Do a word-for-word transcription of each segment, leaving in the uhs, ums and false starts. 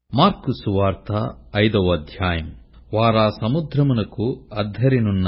Mark సువార్త ఐదవ అధ్యాయం. వారా సముద్రమునకు అద్దరినున్న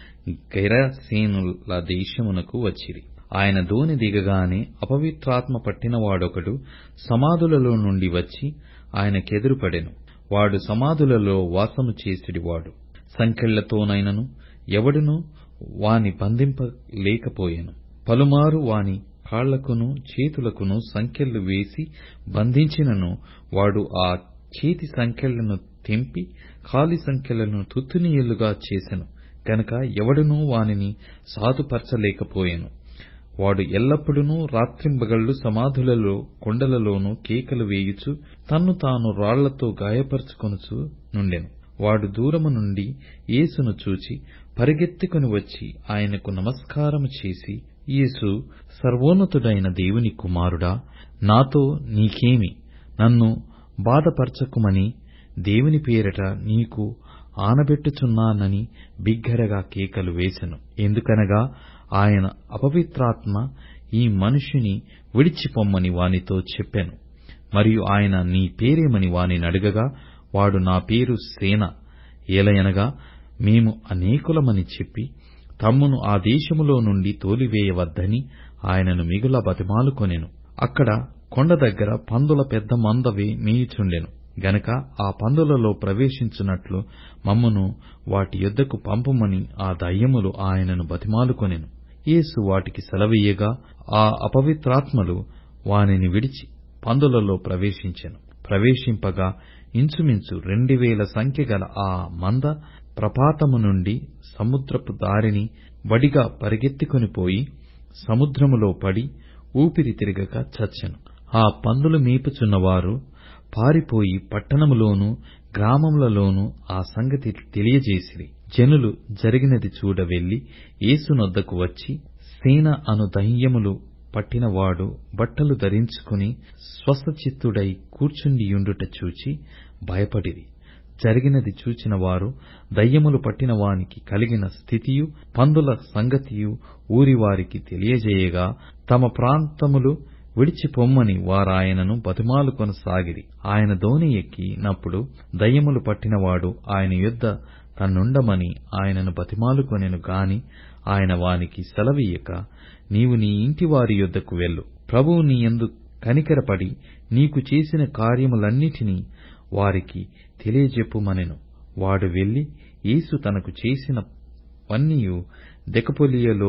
గెరసేనుల దేశమునకు వచ్చిరి. ఆయన దోణి దిగగానే అపవిత్రాత్మ పట్టినవాడొకడు సమాధులలో నుండి వచ్చి ఆయన కెదురుపడెను. వాడు సమాధులలో వాసము చేసెడివాడు. సంకెళ్లతోనైనను ఎవడునూ వాని బంధింపలేకపోయెను. పలుమారు వాని కాళ్లకును చేతులకును సంకెళ్ళు వేసి బంధించినను వాడు ఆ చేతి సంకెళ్లను తెంపి కాలి సంకెళ్లను తుత్తునియలుగా చేసెను గనుక ఎవడునూ వానిని సాధుపరచలేకపోయెను. వాడు ఎల్లప్పుడూ రాత్రింబగళ్ళు సమాధులలో కొండలలోనూ కేకలు వేయుచు తన్ను తాను రాళ్లతో గాయపరచుకొనుచు నుండెను. వాడు దూరము నుండి యేసును చూచి పరిగెత్తుకుని వచ్చి ఆయనకు నమస్కారము చేసి, యేసు, సర్వోన్నతుడైన దేవుని కుమారుడా, నాతో నీకేమి? నన్ను బాధపరచకుమని దేవుని పేరట నీకు ఆనబెట్టుచున్నానని బిగ్గరగా కేకలు వేసెను. ఎందుకనగా ఆయన అపవిత్రాత్మ ఈ మనుష్యుని విడిచిపొమ్మని వానితో చెప్పెను. మరియు ఆయన నీ పేరేమని వానినడగగా వాడు నా పేరు సేన, ఏలయనగా మేము అనేకులమని చెప్పి తమ్మును ఆ దేశములో నుండి తోలివేయవద్దని ఆయనను మిగుల బతిమాలుకొనెను. అక్కడ కొండ దగ్గర పందుల పెద్ద మంద మేయుచుండెను గనక ఆ పందులలో ప్రవేశించున్నట్లు మమ్మును వాటి యొద్దకు పంపుమని ఆ దయ్యములు ఆయనను బతిమాలుకొనెను. యేసు వాటికి సెలవీయగా ఆ అపవిత్రాత్మలు వానిని విడిచి పందులలో ప్రవేశించెను. ప్రవేశింపగా ఇంచుమించు రెండువేల సంఖ్యగల ఆ మంద ప్రపాతము నుండి సముద్రపు దారిని వడిగా పరిగెత్తుకుని పోయి సముద్రములో పడి ఊపిరి తిరగక చచ్చెను. ఆ పందులు మేపుచున్నవారు పారిపోయి పట్టణములోనూ గ్రామములలోనూ ఆ సంగతి తెలియజేసిరి. జనులు జరిగినది చూడ వెళ్లి యేసునొద్దకు వచ్చి, సేన అను దయ్యములు పట్టినవాడు బట్టలు ధరించుకుని స్వస్థచిత్తుడై కూర్చుండియుండుట చూచి భయపడిరి. జరిగినది చూచిన వారు దయ్యములు పట్టిన వానికి కలిగిన స్థితియు పందుల సంగతియు ఊరివారికి తెలియజేయగా తమ ప్రాంతములు విడిచిపొమ్మని వారాయనను బతిమాలుకొనసాగిరి. ఆయన దోణి ఎక్కి నప్పుడు దయ్యములు పట్టినవాడు ఆయన యొద్ద తన్నుండమని ఆయనను బతిమాలుకొనెను గాని ఆయన వానికి సెలవీయక, నీవు నీ ఇంటివారి యొద్దకు వెళ్ళు, ప్రభువు నీ యందు కనికరపడి నీకు చేసిన కార్యములన్నిటినీ వారికి తెలియజెప్పుమనెను. వాడు వెళ్లి యేసు తనకు చేసినవన్నీయు దెకపొలియలో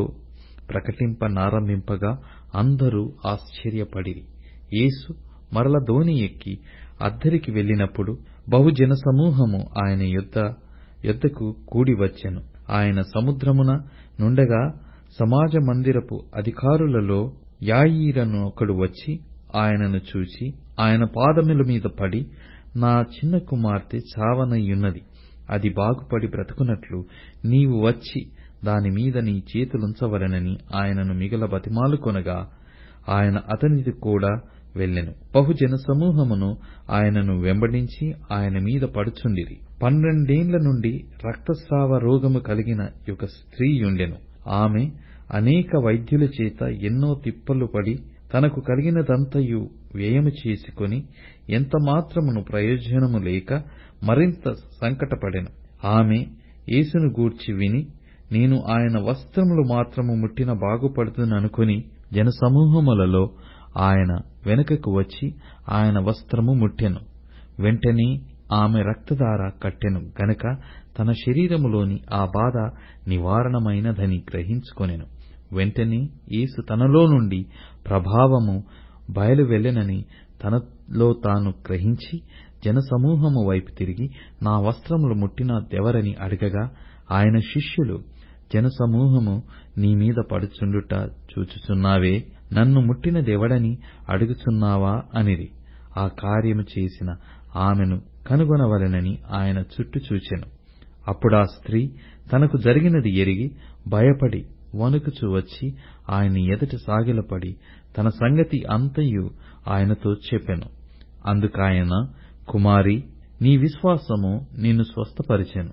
ప్రకటింపనారంభింపగా అందరూ ఆశ్చర్యపడిరి. యేసు మరల దోణి ఎక్కి అద్దరికి వెళ్ళినప్పుడు బహుజన సమూహము ఆయన యొద్ద యొద్దకు కూడి వచ్చెను. ఆయన సముద్రమున నుండగా సమాజ మందిరపు అధికారులలో యాయీరనుకొకడు వచ్చి ఆయనను చూచి ఆయన పాదముల మీద పడి, నా చిన్న కుమార్తె చావనయ్యున్నది, అది బాగుపడి బ్రతుకున్నట్లు నీవు వచ్చి దానిమీద నీ చేతులుంచవలెనని ఆయనను మిగుల బతిమాలుకొనగా ఆయన అతనితో కూడా వెళ్ళెను. బహుజన సమూహమును ఆయనను వెంబడించి ఆయన మీద పడుచుండిరి. పన్నెండేండ్ల నుండి రక్తస్రావ రోగము కలిగిన ఒక స్త్రీయుండెను. ఆమె అనేక వైద్యుల చేత ఎన్నో తిప్పలు పడి తనకు కలిగినదంతయు వ్యయము చేసుకొని ఎంత మాత్రమును ప్రయోజనము లేక మరింత సంకటపడెను. ఆమె యేసును గూర్చి విని, నేను ఆయన వస్త్రములు మాత్రము ముట్టిన బాగుపడుదుననుకొని జనసమూహములలో ఆయన వెనుకకు వచ్చి ఆయన వస్త్రము ముట్టెను. వెంటనే ఆమె రక్తధార కట్టెను గనుక తన శరీరములోని ఆ బాధ నివారణమైనదని గ్రహించుకొనెను. వెంటనే యేసు తనలో నుండి ప్రభావము బయలువెళ్ళెనని తనలో తాను గ్రహించి జనసమూహము వైపు తిరిగి, నా వస్త్రములు ముట్టినదెవరని అడగగా ఆయన శిష్యులు, జనసమూహము నీ మీద పడుచుండుట చూచుచున్నావే, నన్ను ముట్టినదెవడని అడుగుచున్నావా అనిరి. ఆ కార్యము చేసిన ఆమెను కనుగొనవలెనని ఆయన చుట్టూ చూచెను. అప్పుడా స్త్రీ తనకు జరిగినది ఎరిగి భయపడి వణుకుచు వచ్చి ఆయన ఎదుట సాగిలపడి తన సంగతి అంతయు ఆయనతో చెప్పెను. అందుకాయన, కుమారీ, నీ విశ్వాసము నిన్ను స్వస్థపరిచెను,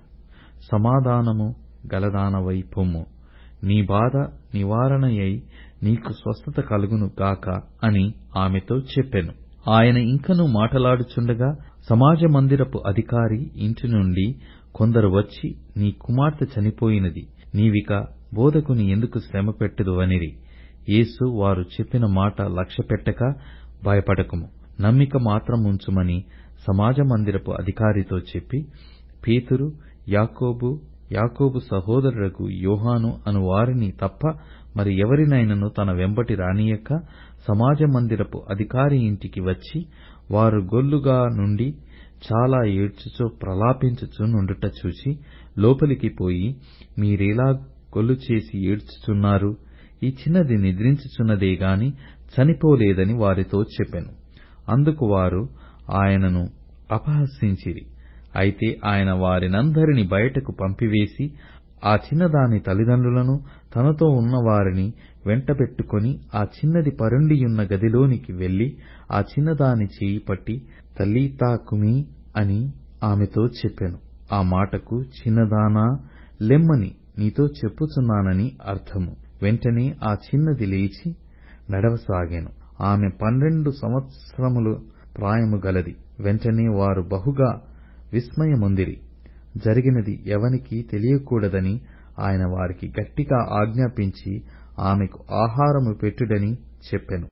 సమాధానము గలదానవై పొమ్ము, నీ బాధ నివారణయై నీకు స్వస్థత కలుగును గాక అని ఆమెతో చెప్పెను. ఆయన ఇంకనూ మాటలాడుచుండగా సమాజ మందిరపు అధికారి ఇంటి నుండి కొందరు వచ్చి, నీ కుమార్తె చనిపోయినది, నీవిక బోధకుని ఎందుకు శ్రమ పెట్టుదువనిరి. యేసు వారు చెప్పిన మాట లక్ష్యపెట్టక, భయపడకుము, నమ్మిక మాత్రముంచుమని సమాజ మందిరపు అధికారితో చెప్పి, పేతురు, యాకోబు, యాకోబు సహోదరుడగు యోహాను అను వారిని తప్ప మరి ఎవరినైనను తన వెంబటి రానియ్యక సమాజ మందిరపు అధికారి ఇంటికి వచ్చి, వారు గొల్లుగా నుండి చాలా ఏడ్చుచూ ప్రలాపించుచూ నుండుట చూచి లోపలికి పోయి, మీరేలా గొల్లు చేసి ఏడ్చుచున్నారు? ఈ చిన్నది నిద్రించుచున్నదే గాని చనిపోలేదని వారితో చెప్పెను. అందుకు వారు ఆయనను అపహసించిరి. అయితే ఆయన వారినందరినీ బయటకు పంపివేసి, ఆ చిన్నదాని తల్లిదండ్రులను తనతో ఉన్న వారిని వెంటబెట్టుకొని ఆ చిన్నది పరుండియున్న గదిలోనికి వెళ్లి ఆ చిన్నదాని చేయి పట్టి, తల్లీతా కుమీ అని ఆమెతో చెప్పెను. ఆ మాటకు చిన్నదానా లెమ్మని నీతో చెప్పుచున్నానని అర్థము. వెంటనే ఆ చిన్నది లేచి నడవసాగెను. ఆమె పన్నెండు సంవత్సరములు ప్రాయము గలది. వెంటనే వారు బహుగా విస్మయమొందిరి. జరిగినది ఎవనికీ తెలియకూడదని ఆయన వారికి గట్టిగా ఆజ్ఞాపించి ఆమెకు ఆహారము పెట్టుడని చెప్పెను.